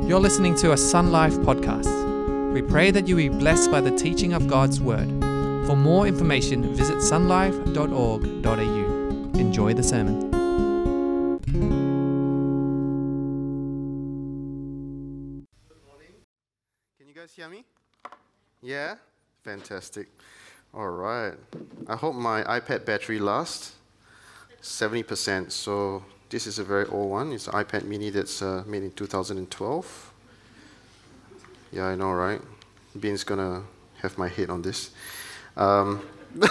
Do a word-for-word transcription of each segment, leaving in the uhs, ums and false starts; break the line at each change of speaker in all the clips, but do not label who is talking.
You're listening to a Sun Life podcast. We pray that you be blessed by the teaching of God's Word. For more information, visit sunlife dot org dot a u. Enjoy the sermon.
Good morning. Can you guys hear me? Yeah? Fantastic. All right. I hope my iPad battery lasts. seventy percent. So this is a very old one. It's an iPad mini that's uh, made in two thousand twelve. Yeah, I know, right? Bean's going to have my head on this. Um,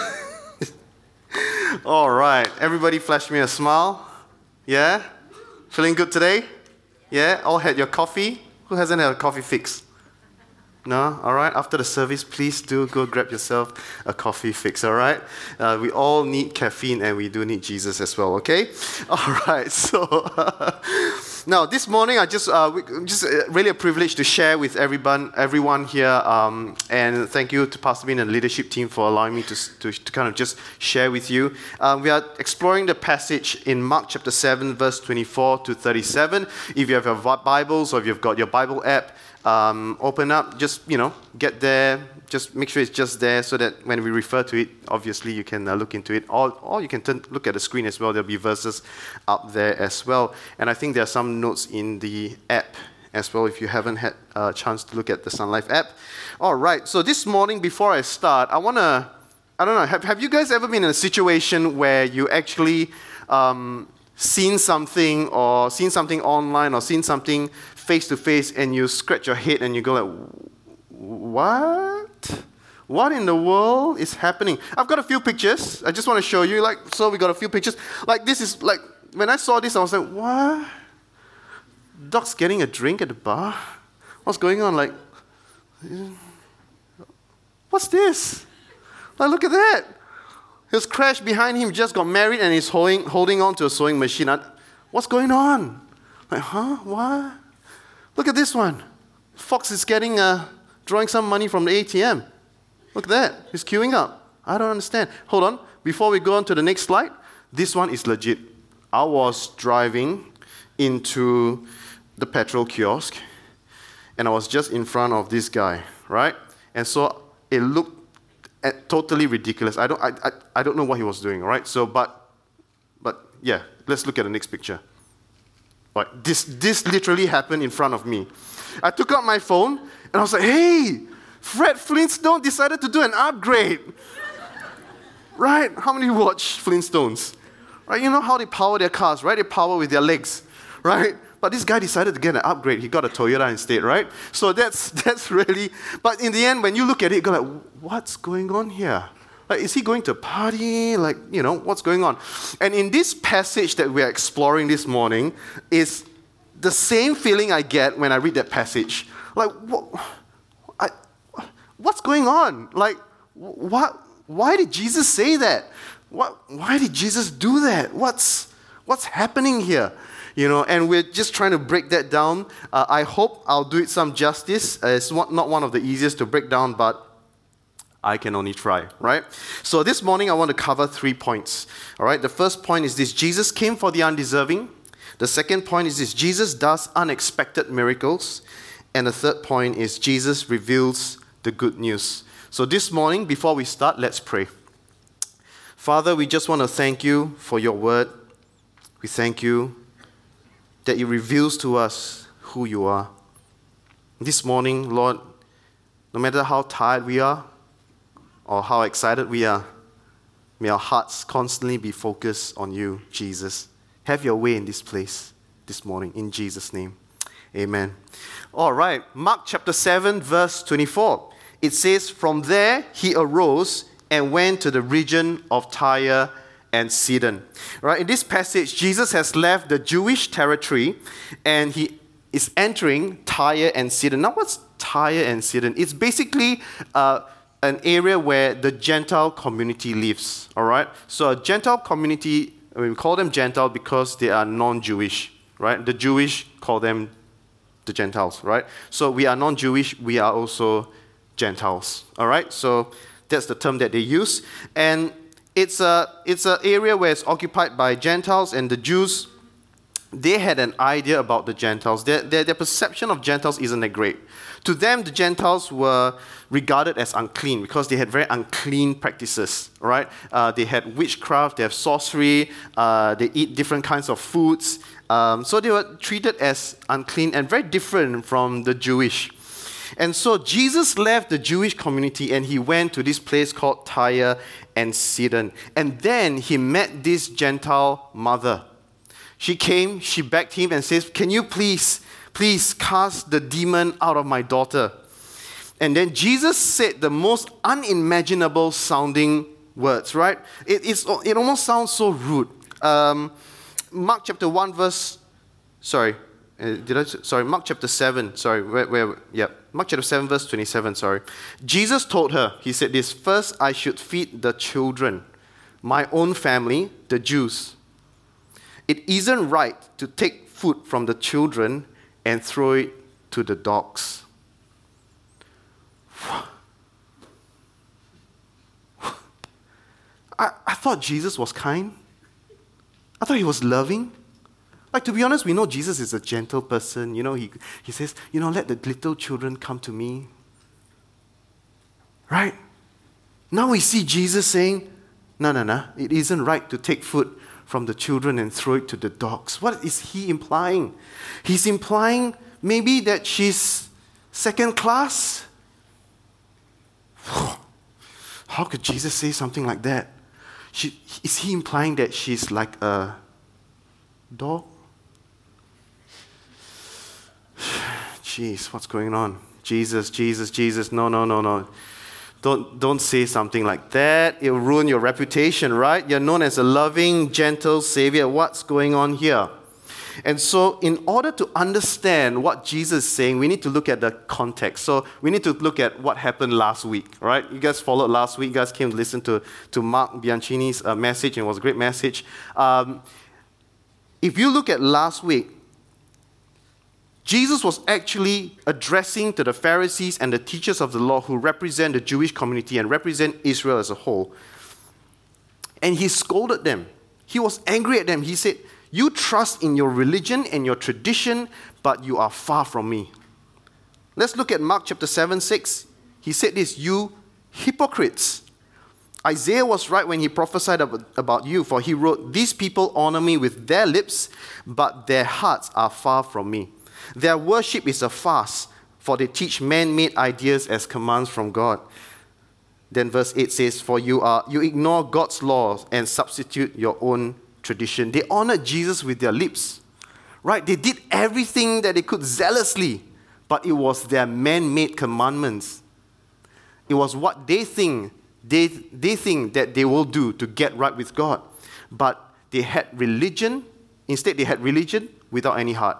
all right. Everybody flash me a smile. Yeah? Feeling good today? Yeah? All had your coffee? Who hasn't had a coffee fix? No? All right. After the service, please do go grab yourself a coffee fix, all right? Uh, we all need caffeine and we do need Jesus as well, okay? All right. So, uh, now this morning, I just, uh, we, just uh, really a privilege to share with everyone, everyone here. Um, and thank you to Pastor Bean and the leadership team for allowing me to, to, to kind of just share with you. Um, we are exploring the passage in Mark chapter seven, verse twenty-four to thirty-seven. If you have your Bibles or if you've got your Bible app, Um, open up, just, you know, get there, just make sure it's just there so that when we refer to it, obviously you can uh, look into it. Or, or you can turn, look at the screen as well. There'll be verses up there as well. And I think there are some notes in the app as well if you haven't had a chance to look at the Sun Life app. All right, so this morning before I start, I want to, I don't know, have, have you guys ever been in a situation where you actually um, seen something or seen something online or seen something face-to-face and you scratch your head and you go like, what? What in the world is happening? I've got a few pictures. I just want to show you. Like, so we got a few pictures. Like this is, like, when I saw this, I was like, what? Dog's getting a drink at the bar? What's going on? Like, what's this? Like, look at that. His crash behind him just got married and he's holding, holding on to a sewing machine. What's going on? Like, huh? What? Look at this one. Fox is getting, uh, drawing some money from the A T M. Look at that. He's queuing up. I don't understand. Hold on. Before we go on to the next slide, this one is legit. I was driving into the petrol kiosk, and I was just in front of this guy, right? And so it looked totally ridiculous. I don't, I, I, I don't know what he was doing, right? So, but, but yeah, let's look at the next picture. Like this, this literally happened in front of me. I took out my phone and I was like, hey, Fred Flintstone decided to do an upgrade. Right? How many watch Flintstones? Right? You know how they power their cars, right? They power with their legs, right? But this guy decided to get an upgrade. He got a Toyota instead, right? So that's that's really, but in the end, when you look at it, you go like, what's going on here? Like, is he going to party? Like, you know, what's going on? And in this passage that we're exploring this morning is the same feeling I get when I read that passage. Like, what, I, what's going on? Like, what? Why did Jesus say that? What? Why did Jesus do that? What's what's happening here? You know, and we're just trying to break that down. Uh, I hope I'll do it some justice. Uh, it's not one of the easiest to break down, but I can only try, right? So this morning I want to cover three points, all right? The first point is this: Jesus came for the undeserving. The second point is this: Jesus does unexpected miracles. And the third point is Jesus reveals the good news. So this morning, before we start, let's pray. Father, we just want to thank you for your word. We thank you that it reveals to us who you are. This morning, Lord, no matter how tired we are, or how excited we are, may our hearts constantly be focused on you, Jesus. Have your way in this place this morning, in Jesus' name. Amen. All right, Mark chapter seven, verse twenty-four. It says, from there he arose and went to the region of Tyre and Sidon. Right, in this passage, Jesus has left the Jewish territory and he is entering Tyre and Sidon. Now, what's Tyre and Sidon? It's basically uh, an area where the Gentile community lives, all right? So a Gentile community, we call them Gentile because they are non-Jewish, right? The Jewish call them the Gentiles, right? So we are non-Jewish, we are also Gentiles, all right? So that's the term that they use. And it's a it's an area where it's occupied by Gentiles, and the Jews they had an idea about the Gentiles. Their, their, their perception of Gentiles isn't that great. To them, the Gentiles were regarded as unclean because they had very unclean practices, right? Uh, they had witchcraft, they have sorcery, uh, they eat different kinds of foods. Um, so they were treated as unclean and very different from the Jewish. And so Jesus left the Jewish community and he went to this place called Tyre and Sidon. And then he met this Gentile mother. She came, she begged him and says, can you please, please cast the demon out of my daughter? And then Jesus said the most unimaginable sounding words, right? It, it's, it almost sounds so rude. Um, Mark chapter one verse, sorry, uh, did I, sorry, Mark chapter seven, sorry, where, where, yeah, Mark chapter seven verse twenty-seven, sorry. Jesus told her, he said this, first I should feed the children, my own family, the Jews. It isn't right to take food from the children and throw it to the dogs. I, I thought Jesus was kind. I thought he was loving. Like, to be honest, we know Jesus is a gentle person. You know, he, he says, you know, let the little children come to me. Right? Now we see Jesus saying, no, no, no, it isn't right to take food from the children and throw it to the dogs. What is he implying? He's implying maybe that she's second class. How could Jesus say something like that? She, is he implying that she's like a dog? Jeez, what's going on? Jesus, Jesus, Jesus, no, no, no, no. Don't, don't say something like that. It'll ruin your reputation, right? You're known as a loving, gentle Savior. What's going on here? And so in order to understand what Jesus is saying, we need to look at the context. So we need to look at what happened last week, right? You guys followed last week. You guys came to listen to, to Mark Bianchini's uh, message, and it was a great message. Um, if you look at last week, Jesus was actually addressing to the Pharisees and the teachers of the law who represent the Jewish community and represent Israel as a whole. And he scolded them. He was angry at them. He said, you trust in your religion and your tradition, but you are far from me. Let's look at Mark chapter seven, six. He said this, you hypocrites. Isaiah was right when he prophesied about you, for he wrote, these people honor me with their lips, but their hearts are far from me. Their worship is a farce, for they teach man-made ideas as commands from God. Then verse eight says, for you are you ignore God's laws and substitute your own tradition. They honored Jesus with their lips, right? They did everything that they could zealously, but it was their man-made commandments. It was what they think, they, they think that they will do to get right with God. But they had religion, instead they had religion without any heart.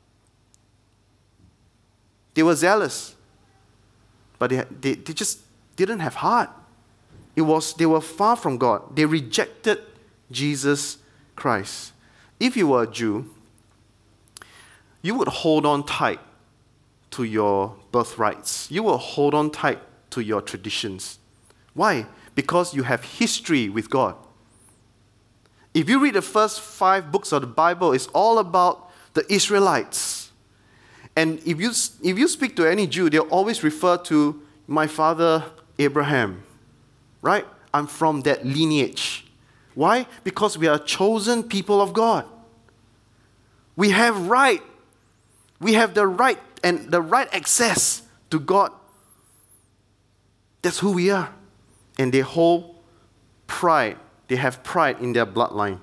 They were zealous, but they, they, they just didn't have heart. It was, they were far from God. They rejected Jesus Christ. If you were a Jew, you would hold on tight to your birthrights. You will hold on tight to your traditions. Why? Because you have history with God. If you read the first five books of the Bible, it's all about the Israelites. And if you, if you speak to any Jew, they'll always refer to my father Abraham, right? I'm from that lineage. Why? Because we are chosen people of God. We have right. We have the right and the right access to God. That's who we are. And they hold pride. They have pride in their bloodline.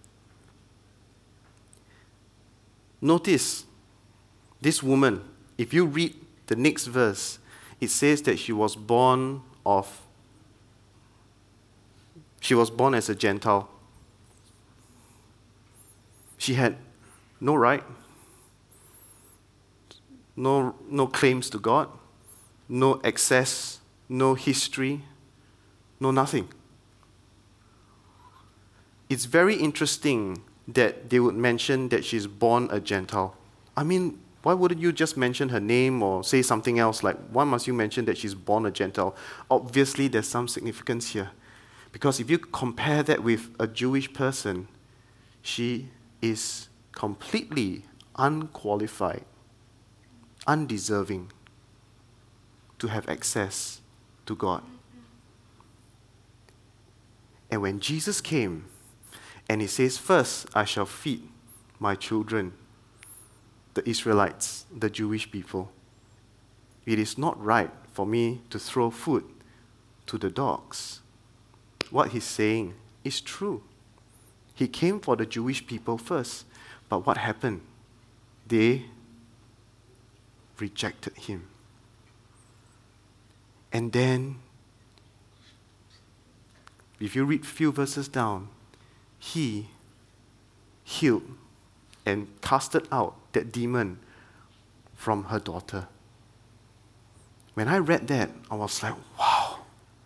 Notice, this woman, if you read the next verse, it says that she was born of, she was born as a Gentile. She had no right, no, no claims to God, no access, no history, no nothing. It's very interesting that they would mention that she's born a Gentile. I mean, why wouldn't you just mention her name or say something else? Like, why must you mention that she's born a Gentile? Obviously, there's some significance here. Because if you compare that with a Jewish person, she is completely unqualified, undeserving to have access to God. And when Jesus came and he says, first I shall feed my children, the Israelites, the Jewish people. It is not right for me to throw food to the dogs. What he's saying is true. He came for the Jewish people first, but what happened? They rejected him. And then, if you read a few verses down, he healed and casted out that demon from her daughter. When I read that, I was like, wow.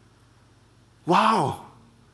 Wow.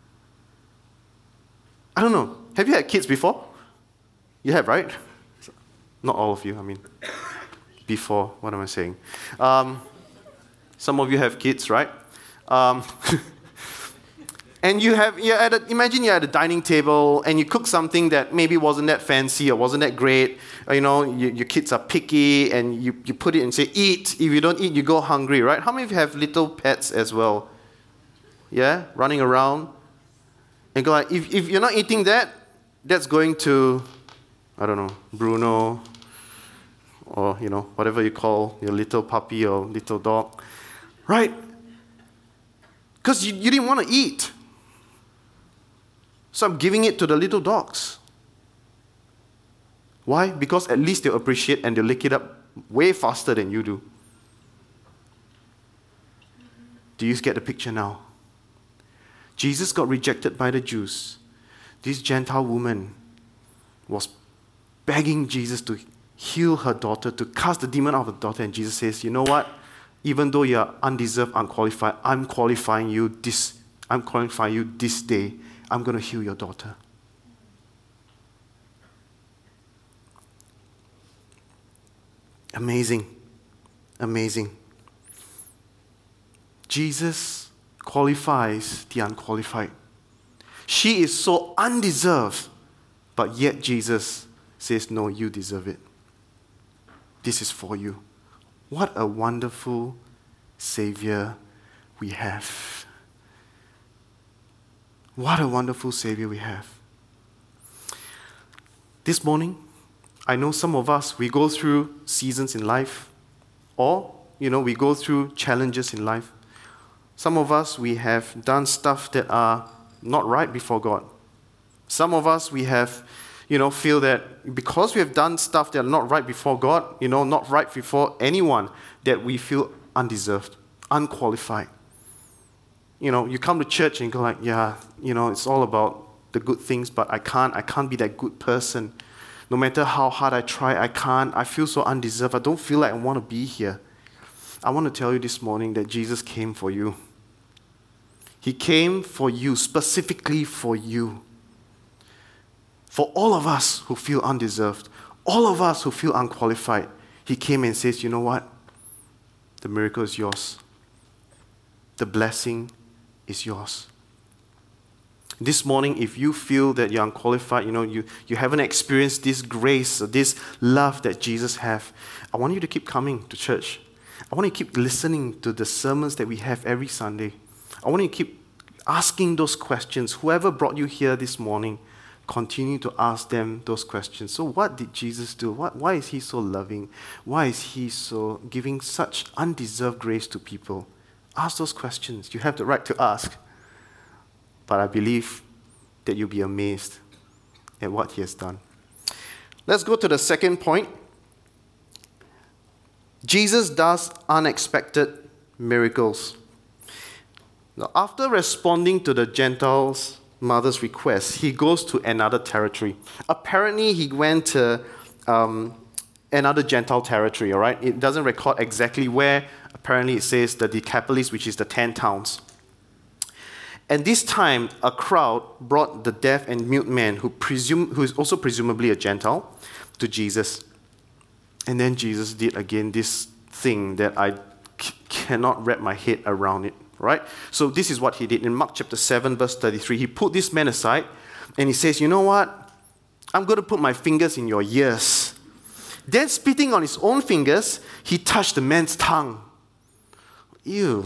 I don't know. Have you had kids before? You have, right? Not all of you, I mean. Before, what am I saying? Um, some of you have kids, right? Um, and you have, you're at a, imagine you're at a dining table and you cook something that maybe wasn't that fancy or wasn't that great. You know, you, your kids are picky and you, you put it and say, eat. If you don't eat, you go hungry, right? How many of you have little pets as well? Yeah, running around. And go like, if, if you're not eating that, that's going to, I don't know, Bruno, or, you know, whatever you call your little puppy or little dog. Right? Because you, you didn't want to eat. So I'm giving it to the little dogs. Why? Because at least they'll appreciate and they'll lick it up way faster than you do. Do you get the picture now? Jesus got rejected by the Jews. This Gentile woman was begging Jesus to heal her daughter, to cast the demon out of her daughter. And Jesus says, you know what? Even though you're undeserved, unqualified, I'm qualifying you this, I'm qualifying you this day. I'm going to heal your daughter. Amazing. Amazing. Jesus qualifies the unqualified. She is so undeserved, but yet Jesus says, no, you deserve it. This is for you. What a wonderful Savior we have. What a wonderful Savior we have. This morning, I know some of us, we go through seasons in life, or, you know, we go through challenges in life. Some of us, we have done stuff that are not right before God. Some of us, we have, you know, feel that because we have done stuff that are not right before God, you know, not right before anyone, that we feel undeserved, unqualified. You know, you come to church and go like, yeah, you know, it's all about the good things, but I can't, I can't be that good person. No matter how hard I try, I can't. I feel so undeserved. I don't feel like I want to be here. I want to tell you this morning that Jesus came for you. He came for you, specifically for you. For all of us who feel undeserved, all of us who feel unqualified, he came and says, you know what? The miracle is yours. The blessing is yours. This morning, if you feel that you're unqualified, you know, you, you haven't experienced this grace or this love that Jesus has, I want you to keep coming to church. I want you to keep listening to the sermons that we have every Sunday. I want you to keep asking those questions. Whoever brought you here this morning, continue to ask them those questions. So what did Jesus do? What, why is he so loving? Why is he so giving such undeserved grace to people? Ask those questions. You have the right to ask. But I believe that you'll be amazed at what he has done. Let's go to the second point. Jesus does unexpected miracles. Now, after responding to the Gentiles' mother's request, he goes to another territory. Apparently, he went to um, another Gentile territory, all right? It doesn't record exactly where. Apparently, it says the Decapolis, which is the ten towns. And this time, a crowd brought the deaf and mute man, who presume, who is also presumably a Gentile, to Jesus. And then Jesus did again this thing that I c- cannot wrap my head around it, right? So this is what he did. In Mark chapter seven, verse thirty-three, he put this man aside and he says, you know what? I'm going to put my fingers in your ears. Then spitting on his own fingers, he touched the man's tongue. Ew.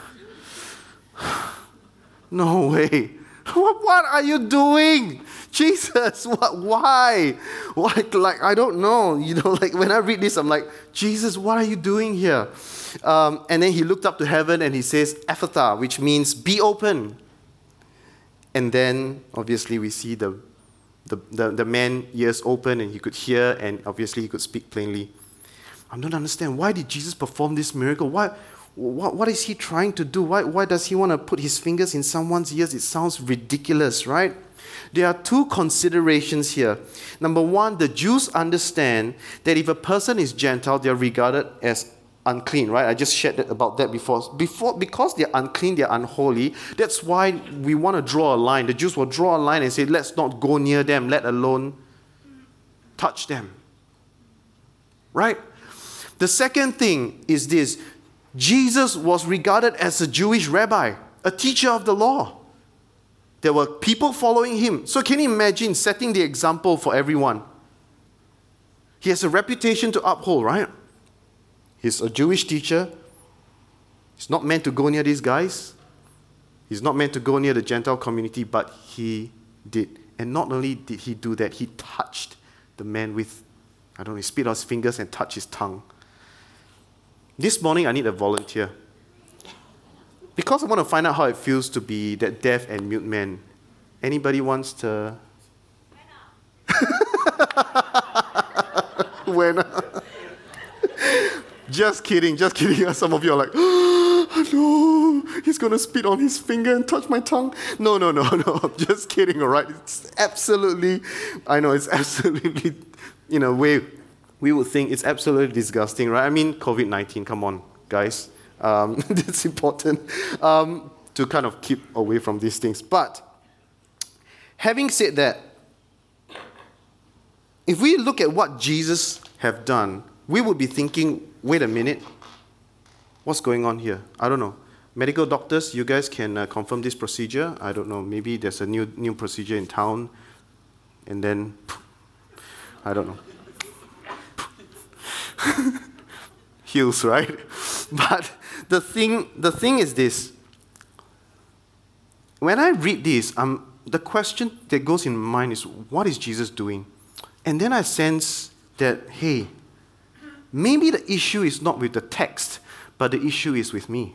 No way. What, what are you doing? Jesus, what, why? What, like, I don't know. You know, like when I read this, I'm like, Jesus, what are you doing here? Um, and then he looked up to heaven and he says, Ephphatha, which means be open. And then, obviously, we see the, the, the, the man's ears open and he could hear and obviously he could speak plainly. I don't understand. Why did Jesus perform this miracle? Why, what, what is he trying to do? Why, why does he want to put his fingers in someone's ears? It sounds ridiculous, right? There are two considerations here. Number one, the Jews understand that if a person is Gentile, they are regarded as unclean, right? I just shared that about that before. Before, because they're unclean, they're unholy. That's why we want to draw a line. The Jews will draw a line and say, let's not go near them, let alone touch them. Right? The second thing is this. Jesus was regarded as a Jewish rabbi, a teacher of the law. There were people following him. So can you imagine setting the example for everyone? He has a reputation to uphold, right? He's a Jewish teacher. He's not meant to go near these guys. He's not meant to go near the Gentile community, but he did. And not only did he do that, he touched the man with, I don't know, he spit on his fingers and touched his tongue. This morning, I need a volunteer. Because I want to find out how it feels to be that deaf and mute man. Anybody wants to? When? Just kidding, just kidding. Some of you are like, oh, no, he's going to spit on his finger and touch my tongue. No, no, no, no. Just kidding, all right? It's absolutely, I know, it's absolutely, in a way, we would think it's absolutely disgusting, right? I mean, covid nineteen, come on, guys. Um, it's important um, to kind of keep away from these things. But having said that, if we look at what Jesus have done, we would be thinking, wait a minute, what's going on here? I don't know. Medical doctors, you guys can uh, confirm this procedure. I don't know, maybe there's a new new procedure in town, and then, I don't know. Heals, right? But the thing, the thing is this. When I read this, um, the question that goes in my mind is, what is Jesus doing? And then I sense that, hey, maybe the issue is not with the text, but the issue is with me.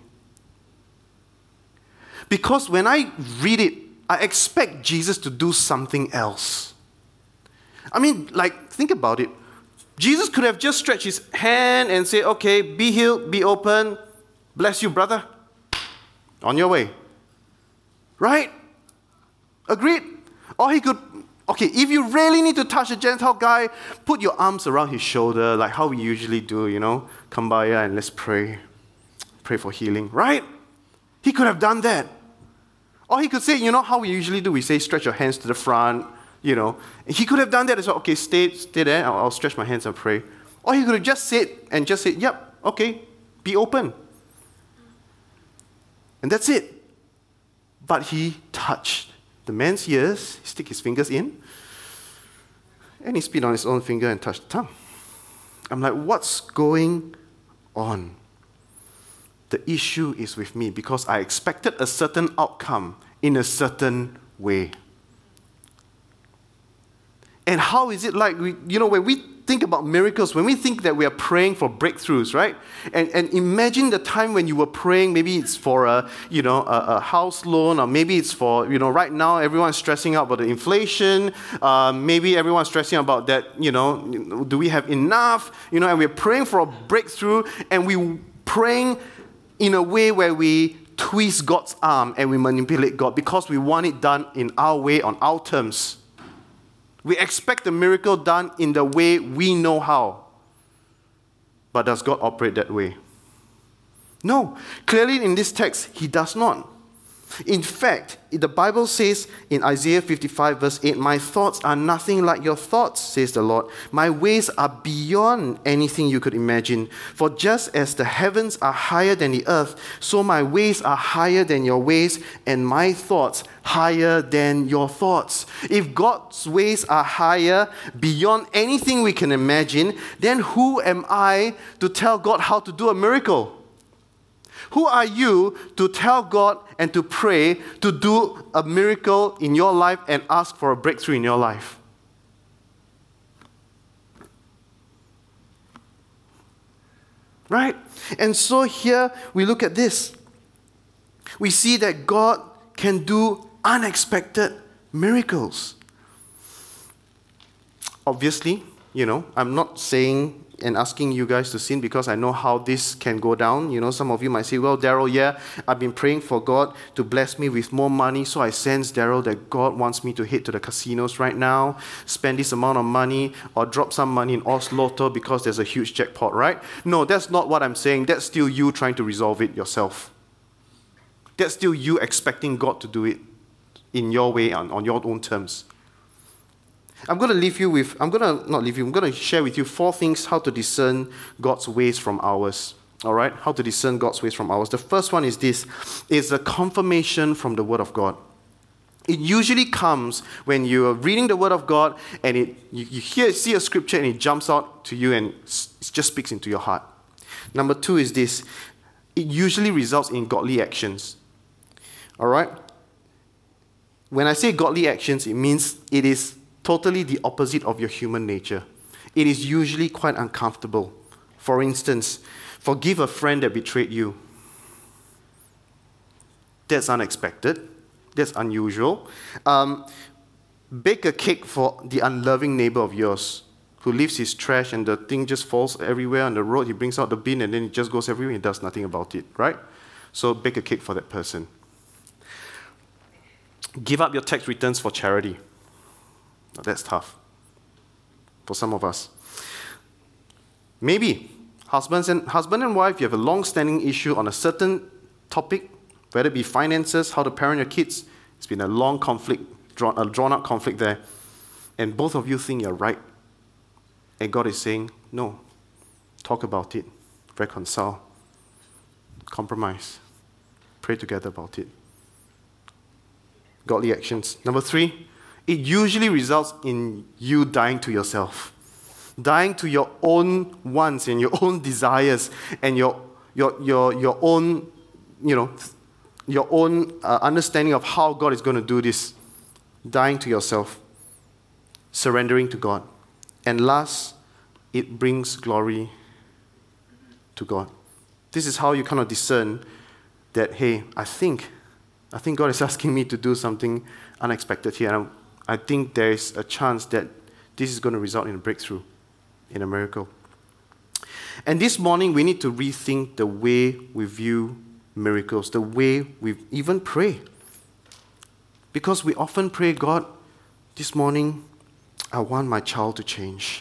Because when I read it, I expect Jesus to do something else. I mean, like, think about it. Jesus could have just stretched his hand and say, okay, be healed, be open, bless you, brother. On your way. Right? Agreed? Or he could, okay, if you really need to touch a Gentile guy, put your arms around his shoulder, like how we usually do, you know, kumbaya and let's pray. Pray for healing, right? He could have done that. Or he could say, you know how we usually do, we say stretch your hands to the front, you know. He could have done that as well. Okay, stay, stay there, I'll, I'll stretch my hands and pray. Or he could have just said, and just said, yep, okay, be open. And that's it. But he touched the man's ears, he stick his fingers in, and he spit on his own finger and touched the tongue. I'm like, what's going on? The issue is with me because I expected a certain outcome in a certain way. And how is it like, we, you know, when we think about miracles, when we think that we are praying for breakthroughs, right? And, and imagine the time when you were praying, maybe it's for a, you know, a, a house loan, or maybe it's for, you know, right now everyone's stressing out about the inflation. Uh, maybe everyone's stressing about that, you know, do we have enough? You know, and we're praying for a breakthrough, and we're praying in a way where we twist God's arm and we manipulate God because we want it done in our way, on our terms. We expect the miracle done in the way we know how. But does God operate that way? No. Clearly in this text, he does not. In fact, the Bible says in Isaiah fifty-five verse eight, my thoughts are nothing like your thoughts, says the Lord. My ways are beyond anything you could imagine. For just as the heavens are higher than the earth, so my ways are higher than your ways, and my thoughts higher than your thoughts. If God's ways are higher beyond anything we can imagine, then who am I to tell God how to do a miracle? Who are you to tell God and to pray to do a miracle in your life and ask for a breakthrough in your life? Right? And so here we look at this. We see that God can do unexpected miracles. Obviously, you know, I'm not saying and asking you guys to sin because I know how this can go down. You know, some of you might say, well, Daryl, yeah, I've been praying for God to bless me with more money, so I sense, Daryl, that God wants me to head to the casinos right now, spend this amount of money, or drop some money in Oz Lotto because there's a huge jackpot, right? No, that's not what I'm saying. That's still you trying to resolve it yourself. That's still you expecting God to do it in your way, on, on your own terms. I'm going to leave you with, I'm going to, not leave you, I'm going to share with you four things how to discern God's ways from ours. All right? How to discern God's ways from ours. The first one is this, is a confirmation from the Word of God. It usually comes when you're reading the Word of God and it you, you hear, see a scripture and it jumps out to you and it just speaks into your heart. Number two is this, it usually results in godly actions. All right? When I say godly actions, it means it is totally the opposite of your human nature. It is usually quite uncomfortable. For instance, forgive a friend that betrayed you. That's unexpected. That's unusual. Um, bake a cake for the unloving neighbor of yours who leaves his trash and the thing just falls everywhere on the road. He brings out the bin and then it just goes everywhere and he does nothing about it, right? So bake a cake for that person. Give up your tax returns for charity. That's tough for some of us. Maybe husbands and husband and wife, you have a long-standing issue on a certain topic, whether it be finances, how to parent your kids. It's been a long conflict, drawn, a drawn-out conflict there, and both of you think you're right, and God is saying, no, talk about it, reconcile, compromise, pray together about it. Godly actions. Number three, it usually results in you dying to yourself, dying to your own wants and your own desires and your your your your own, you know, your own uh, understanding of how God is going to do this. Dying to yourself, surrendering to God, and last, it brings glory to God. This is how you kind of discern that. Hey, I think, I think God is asking me to do something unexpected here. And I'm, I think there is a chance that this is going to result in a breakthrough, in a miracle. And this morning, we need to rethink the way we view miracles, the way we even pray. Because we often pray, God, this morning, I want my child to change.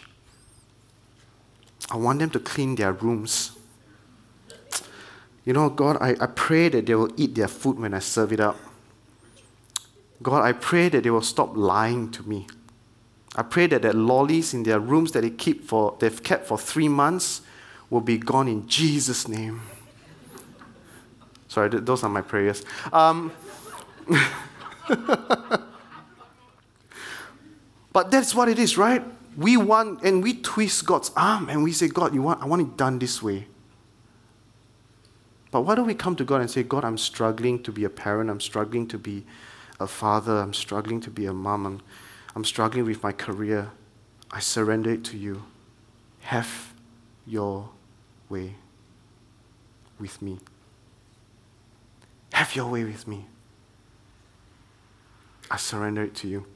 I want them to clean their rooms. You know, God, I, I pray that they will eat their food when I serve it up. God, I pray that they will stop lying to me. I pray that the lollies in their rooms that they keep for, they've kept for three months will be gone in Jesus' name. Sorry, th- those are my prayers. Um, but that's what it is, right? We want, and we twist God's arm and we say, God, you want, I want it done this way. But why don't we come to God and say, God, I'm struggling to be a parent, I'm struggling to be a father, I'm struggling to be a mom, I'm, I'm struggling with my career. I surrender it to you. Have your way with me. Have your way with me. I surrender it to you.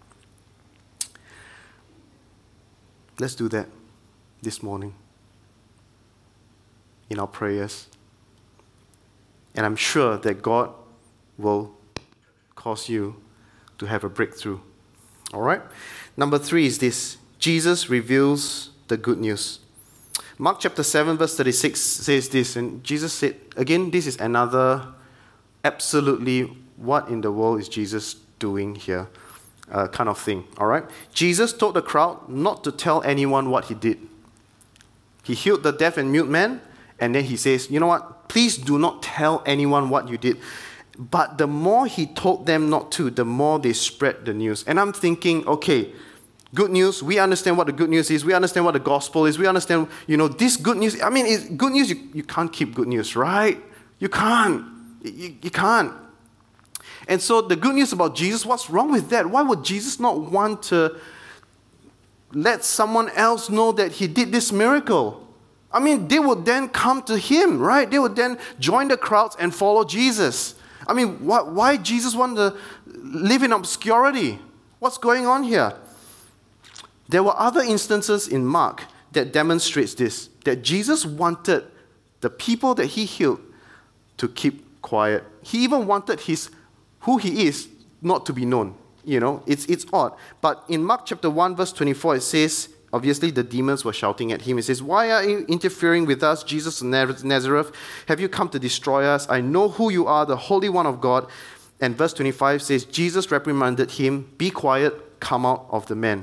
Let's do that this morning in our prayers. And I'm sure that God will cause you to have a breakthrough. All right? Number three is this. Jesus reveals the good news. Mark chapter seven, verse thirty-six says this. And Jesus said, again, this is another absolutely what in the world is Jesus doing here? Uh, kind of thing, all right? Jesus told the crowd not to tell anyone what he did. He healed the deaf and mute man, and then he says, you know what? Please do not tell anyone what you did. But the more he told them not to, the more they spread the news. And I'm thinking, okay, good news, we understand what the good news is. We understand what the gospel is. We understand, you know, this good news. I mean, it's good news, you, you can't keep good news, right? You can't. You, you can't. And so the good news about Jesus, what's wrong with that? Why would Jesus not want to let someone else know that he did this miracle? I mean, they would then come to him, right? They would then join the crowds and follow Jesus. I mean, why, why Jesus want to live in obscurity? What's going on here? There were other instances in Mark that demonstrates this, that Jesus wanted the people that he healed to keep quiet. He even wanted his who he is not to be known. You know, it's it's odd. But in Mark chapter one, verse twenty-four, it says, obviously the demons were shouting at him. It says, why are you interfering with us, Jesus of Nazareth? Have you come to destroy us? I know who you are, the Holy One of God. And verse twenty-five says, Jesus reprimanded him, be quiet, come out of the man.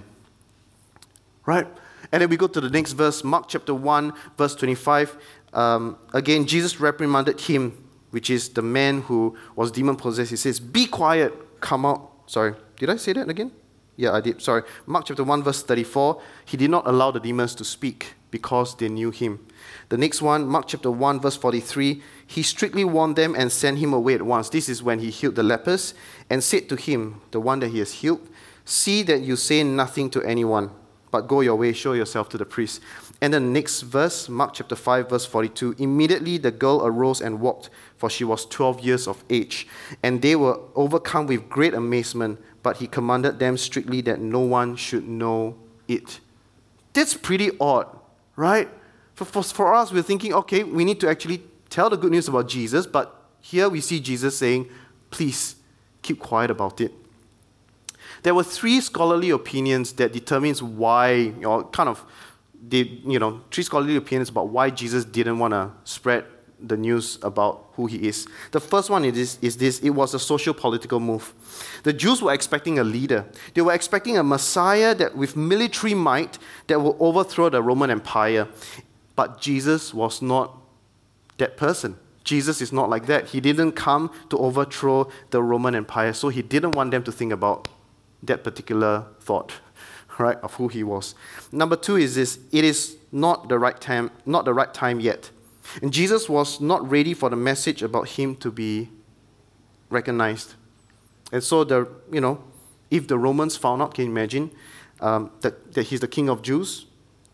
Right? And then we go to the next verse, Mark chapter one, verse twenty-five. Um, again, Jesus reprimanded him, which is the man who was demon-possessed. He says, be quiet, come out. Sorry, did I say that again? Yeah, I did. Sorry. Mark chapter one, verse thirty-four. He did not allow the demons to speak because they knew him. The next one, Mark chapter one, verse forty-three. He strictly warned them and sent him away at once. This is when he healed the lepers and said to him, the one that he has healed, see that you say nothing to anyone, but go your way, show yourself to the priest. And the next verse, Mark chapter five, verse forty-two. Immediately the girl arose and walked, for she was twelve years of age. And they were overcome with great amazement, but he commanded them strictly that no one should know it. That's pretty odd, right? For, for, for us, we're thinking, okay, we need to actually tell the good news about Jesus, but here we see Jesus saying, please, keep quiet about it. There were three scholarly opinions that determines why, or kind of, they, you know, three scholarly opinions about why Jesus didn't want to spread the news about who he is. The first one is, is this, it was a socio-political move. The Jews were expecting a leader. They were expecting a Messiah that with military might that will overthrow the Roman Empire. But Jesus was not that person. Jesus is not like that. He didn't come to overthrow the Roman Empire, so he didn't want them to think about that particular thought, right, of who he was. Number two is this, it is not the right time, not the right time yet. And Jesus was not ready for the message about him to be recognized. And so, the you know, if the Romans found out, can you imagine, um, that, that he's the king of Jews,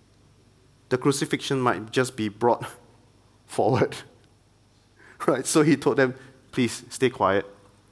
the crucifixion might just be brought forward. Right? So he told them, please stay quiet.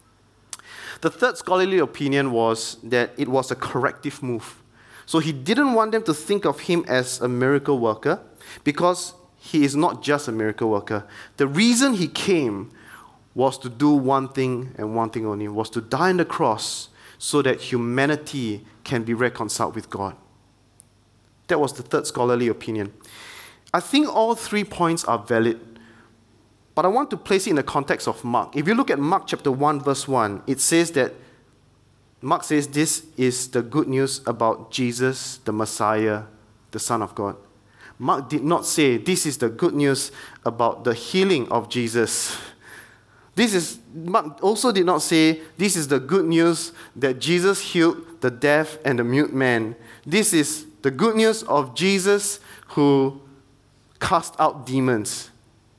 The third scholarly opinion was that it was a corrective move. So he didn't want them to think of him as a miracle worker because he is not just a miracle worker. The reason he came was to do one thing and one thing only, was to die on the cross so that humanity can be reconciled with God. That was the third scholarly opinion. I think all three points are valid, but I want to place it in the context of Mark. If you look at Mark chapter one, verse one, it says that, Mark says this is the good news about Jesus, the Messiah, the Son of God. Mark did not say this is the good news about the healing of Jesus. This is, Mark also did not say this is the good news that Jesus healed the deaf and the mute man. This is the good news of Jesus who cast out demons.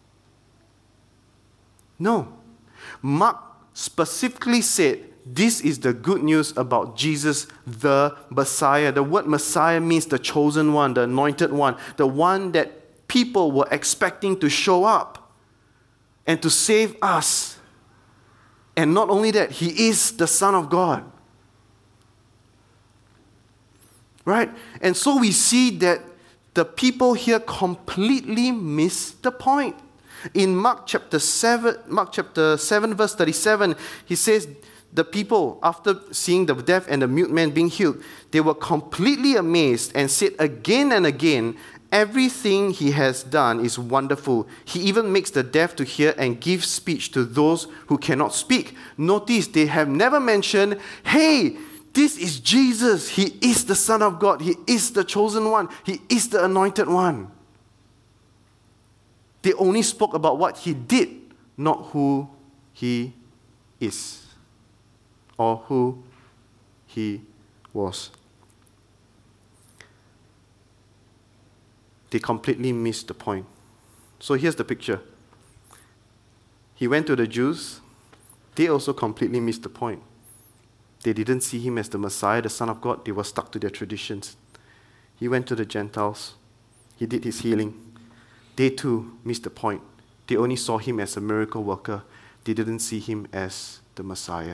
No. Mark specifically said this is the good news about Jesus, the Messiah. The word Messiah means the chosen one, the anointed one, the one that people were expecting to show up and to save us. And not only that, he is the Son of God. Right? And so we see that the people here completely miss the point. In Mark chapter seven, Mark chapter seven, verse thirty-seven, he says, the people, after seeing the deaf and the mute man being healed, they were completely amazed and said again and again, Everything he has done is wonderful. He even makes the deaf to hear and gives speech to those who cannot speak. Notice they have never mentioned, hey, this is Jesus. He is the Son of God. He is the chosen one. He is the anointed one. They only spoke about what he did, not who he is or who he was. They completely missed the point. So here's the picture. He went to the Jews. They also completely missed the point. They didn't see him as the Messiah, the Son of God. They were stuck to their traditions. He went to the Gentiles. He did his healing. They too missed the point. They only saw him as a miracle worker. They didn't see him as the Messiah.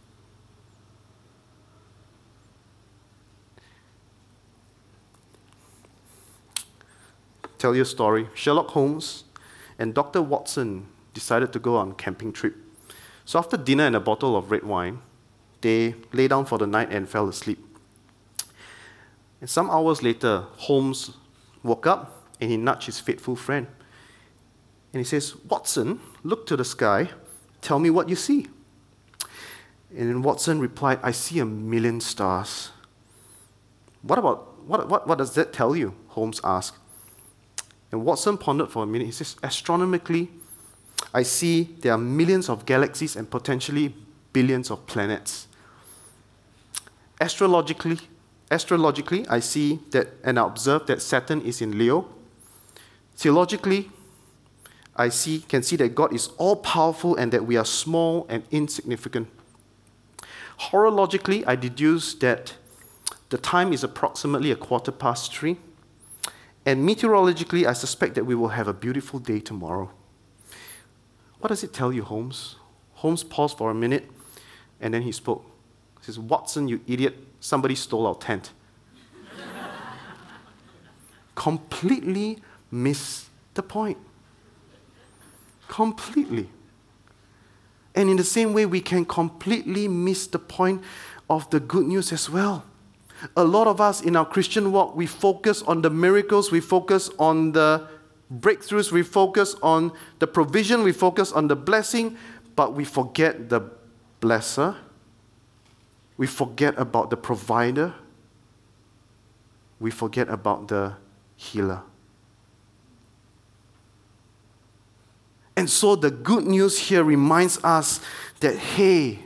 Tell you a story. Sherlock Holmes and Doctor Watson decided to go on a camping trip. So after dinner and a bottle of red wine, they lay down for the night and fell asleep. And some hours later, Holmes woke up and he nudged his faithful friend. And he says, Watson, look to the sky. Tell me what you see. And then Watson replied, I see a million stars. What about, what, what, what does that tell you? Holmes asked. And Watson pondered for a minute. He says, astronomically, I see there are millions of galaxies and potentially billions of planets. Astrologically, astrologically, I see that and I observe that Saturn is in Leo. Theologically, I see can see that God is all-powerful and that we are small and insignificant. Horologically, I deduce that the time is approximately a quarter past three. And meteorologically, I suspect that we will have a beautiful day tomorrow. What does it tell you, Holmes? Holmes paused for a minute, and then he spoke. He says, Watson, you idiot, somebody stole our tent. Completely missed the point. Completely. And in the same way, we can completely miss the point of the good news as well. A lot of us in our Christian walk, we focus on the miracles, we focus on the breakthroughs, we focus on the provision, we focus on the blessing, but we forget the blesser. We forget about the provider. We forget about the healer. And so the good news here reminds us that, hey,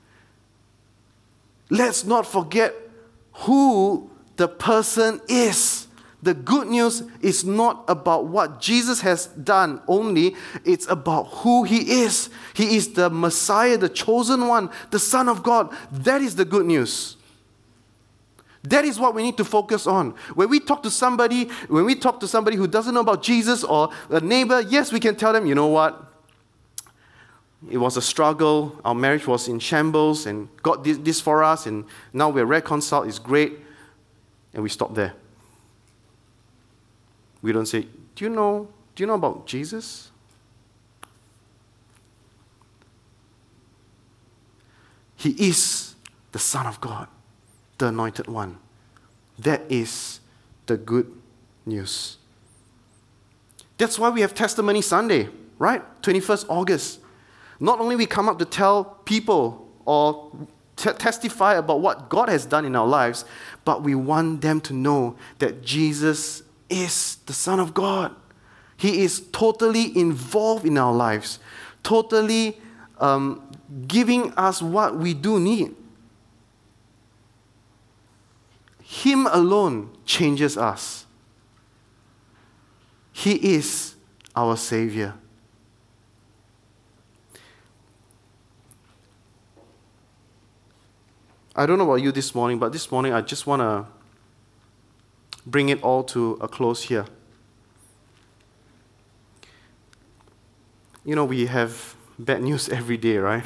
let's not forget who the person is. The good news is not about what Jesus has done only, it's about who he is. He is the Messiah, the chosen one, the Son of God. That is the good news. That is what we need to focus on. When we talk to somebody, when we talk to somebody who doesn't know about Jesus or a neighbor, yes, we can tell them, you know what? It was a struggle. Our marriage was in shambles and God did this for us and now we're reconciled. It's great. And we stop there. We don't say, do you know, do you know about Jesus? He is the Son of God, the Anointed One. That is the good news. That's why we have Testimony Sunday, right? twenty-first August. Not only we come up to tell people or t- testify about what God has done in our lives, but we want them to know that Jesus is the Son of God. He is totally involved in our lives, totally um, giving us what we do need. Him alone changes us. He is our Savior. I don't know about you this morning, but this morning I just want to bring it all to a close here. You know, we have bad news every day, right?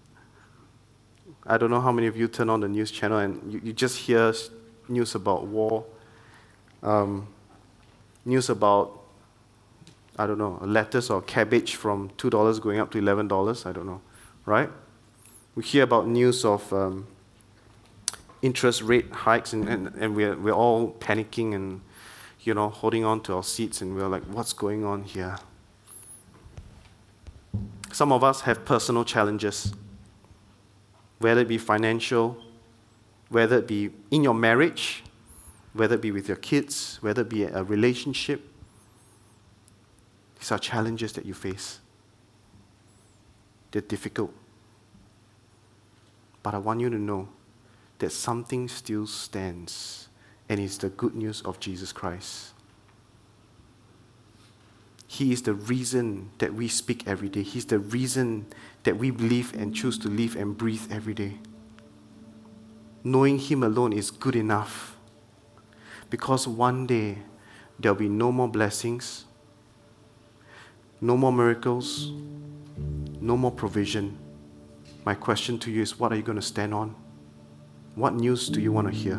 I don't know how many of you turn on the news channel and you, you just hear news about war, um, news about, I don't know, lettuce or cabbage from two dollars going up to eleven dollars, I don't know, right? We hear about news of um, interest rate hikes and, and, and we're, we're all panicking and, you know, holding on to our seats and we're like, what's going on here? Some of us have personal challenges, whether it be financial, whether it be in your marriage, whether it be with your kids, whether it be a relationship. These are challenges that you face. They're difficult. But I want you to know that something still stands, and it's the good news of Jesus Christ. He is the reason that we speak every day. He's the reason that we live and choose to live and breathe every day. Knowing Him alone is good enough, because one day there'll be no more blessings, no more miracles, no more provision. My question to you is, what are you going to stand on? What news do you want to hear?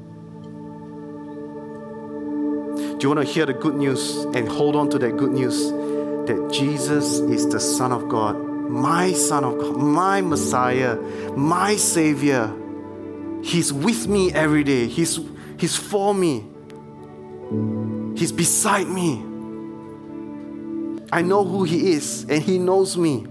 Do you want to hear the good news and hold on to that good news that Jesus is the Son of God, my Son of God, my Messiah, my Savior? He's with me every day. He's, he's for me. He's beside me. I know who He is, and He knows me.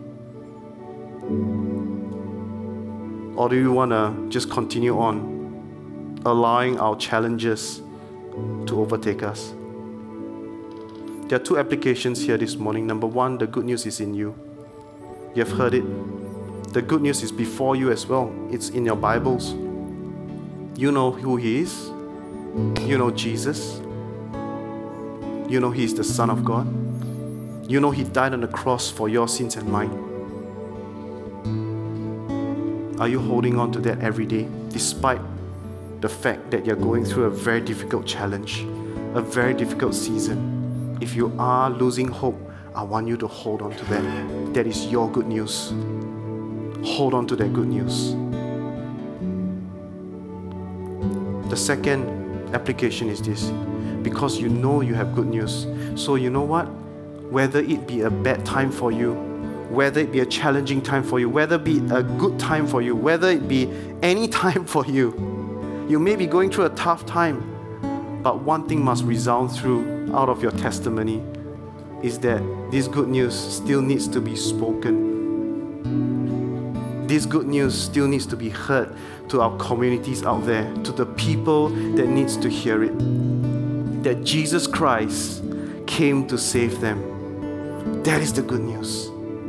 Or do you want to just continue on, allowing our challenges to overtake us? There are two applications here this morning. Number one, the good news is in you. You have heard it. The good news is before you as well. It's in your Bibles. You know who He is. You know Jesus. You know He is the Son of God. You know He died on the cross for your sins and mine. Are you holding on to that every day, despite the fact that you're going through a very difficult challenge, a very difficult season? If you are losing hope, I want you to hold on to that. That is your good news. Hold on to that good news. The second application is this. Because you know you have good news. So you know what? Whether it be a bad time for you, whether it be a challenging time for you, whether it be a good time for you, whether it be any time for you, you may be going through a tough time, but one thing must resound through out of your testimony is that this good news still needs to be spoken. This good news still needs to be heard to our communities out there, to the people that needs to hear it. That Jesus Christ came to save them. That is the good news.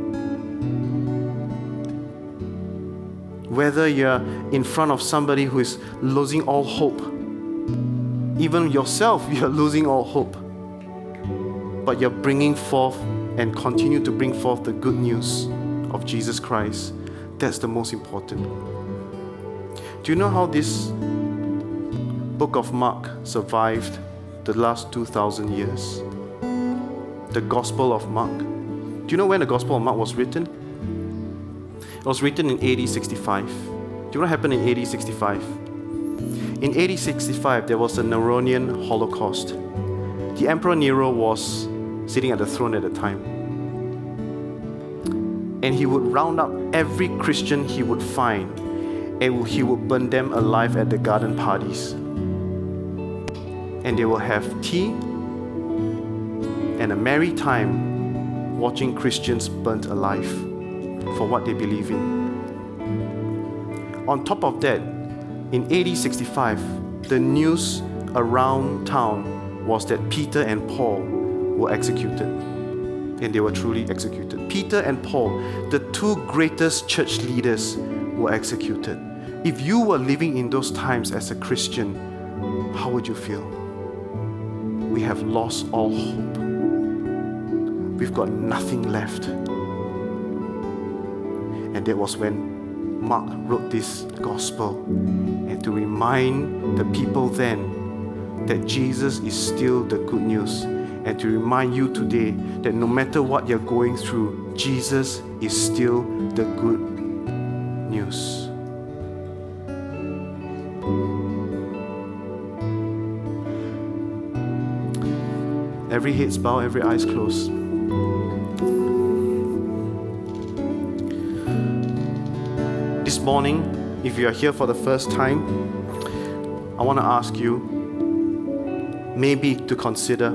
Whether you're in front of somebody who is losing all hope, even yourself, you're losing all hope, but you're bringing forth and continue to bring forth the good news of Jesus Christ. That's the most important. Do you know how this book of Mark survived the last two thousand years? The Gospel of Mark. Do you know when the Gospel of Mark was written? It was written in A D sixty-five. Do you know what happened in A D sixty-five? In A D sixty-five, there was the Neronian Holocaust. The Emperor Nero was sitting at the throne at the time. And he would round up every Christian he would find, and he would burn them alive at the garden parties. And they will have tea and a merry time watching Christians burnt alive for what they believe in. On top of that, in A D sixty-five, the news around town was that Peter and Paul were executed. And they were truly executed. Peter and Paul, the two greatest church leaders, were executed. If you were living in those times as a Christian, how would you feel? We have lost all hope. We've got nothing left. And that was when Mark wrote this gospel, and to remind the people then that Jesus is still the good news, and to remind you today that no matter what you're going through, Jesus is still the good news. Every head's bowed, every eye's closed. This morning, if you are here for the first time, I want to ask you, maybe to consider,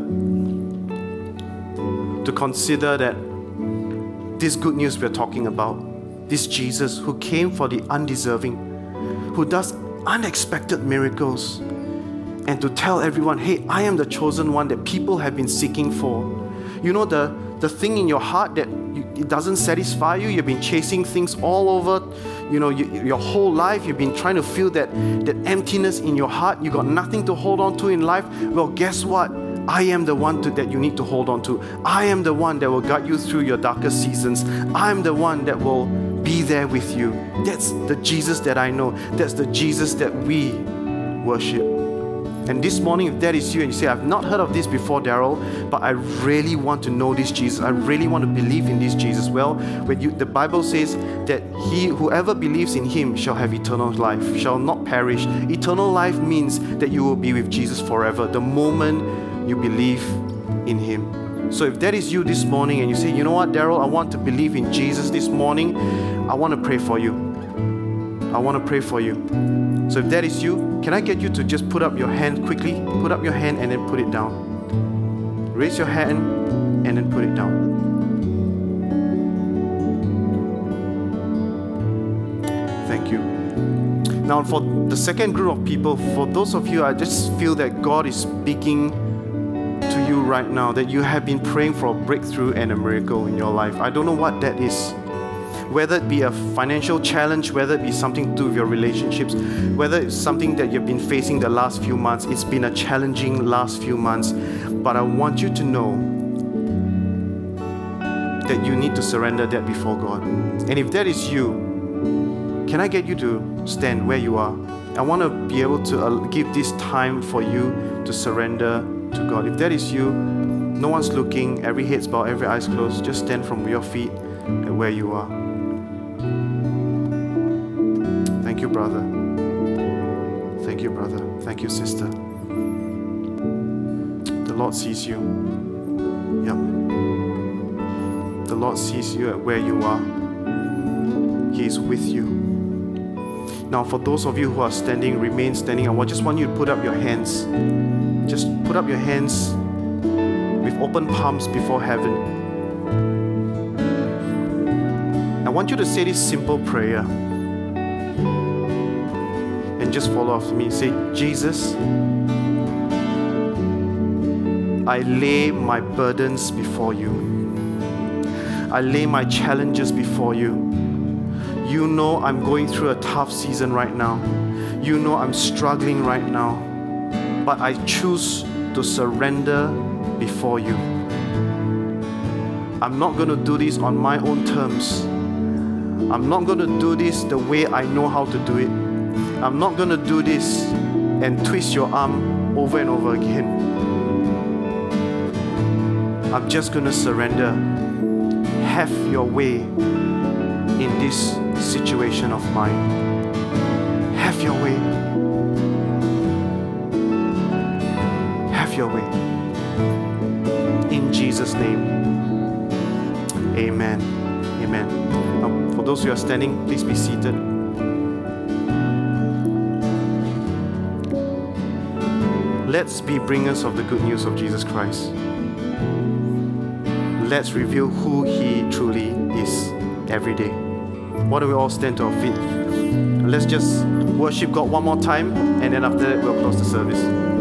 to consider that this good news we're talking about, this Jesus who came for the undeserving, who does unexpected miracles, and to tell everyone, hey, I am the chosen one that people have been seeking for. You know, the, the thing in your heart that you, it doesn't satisfy you, you've been chasing things all over, you know, you, your whole life, you've been trying to feel that, that emptiness in your heart, you got nothing to hold on to in life. Well, guess what? I am the one to, that you need to hold on to. I am the one that will guide you through your darkest seasons. I am the one that will be there with you. That's the Jesus that I know. That's the Jesus that we worship. And this morning, if that is you and you say, I've not heard of this before, Daryl, but I really want to know this Jesus. I really want to believe in this Jesus. Well, when you, the Bible says that he, whoever believes in him shall have eternal life, shall not perish. Eternal life means that you will be with Jesus forever, the moment you believe in him. So if that is you this morning and you say, you know what, Daryl, I want to believe in Jesus this morning, I want to pray for you. I want to pray for you. So if that is you, can I get you to just put up your hand quickly? Put up your hand and then put it down. Raise your hand and then put it down. Thank you. Now for the second group of people, for those of you, I just feel that God is speaking to you right now, that you have been praying for a breakthrough and a miracle in your life. I don't know what that is. Whether it be a financial challenge, whether it be something to do with your relationships, whether it's something that you've been facing the last few months, it's been a challenging last few months. But I want you to know that you need to surrender that before God. And if that is you, can I get you to stand where you are? I want to be able to give this time for you to surrender to God. If that is you, no one's looking, every head's bowed, every eye's closed, just stand from your feet and where you are. Thank you, brother. Thank you, brother. Thank you, sister. The Lord sees you. Yep. The Lord sees you at where you are. He is with you. Now, for those of you who are standing, remain standing. I just want you to put up your hands. Just put up your hands with open palms before heaven. I want you to say this simple prayer. And just follow after me. Say, Jesus, I lay my burdens before you. I lay my challenges before you. You know I'm going through a tough season right now. You know I'm struggling right now. But I choose to surrender before you. I'm not going to do this on my own terms. I'm not going to do this the way I know how to do it. I'm not going to do this and twist your arm over and over again. I'm just going to surrender. Have your way in this situation of mine. Have your way. Have your way. In Jesus' name. Amen. Amen. Now, for those who are standing, please be seated. Let's be bringers of the good news of Jesus Christ. Let's reveal who He truly is every day. Why don't we all stand to our feet? Let's just worship God one more time, and then after that, we'll close the service.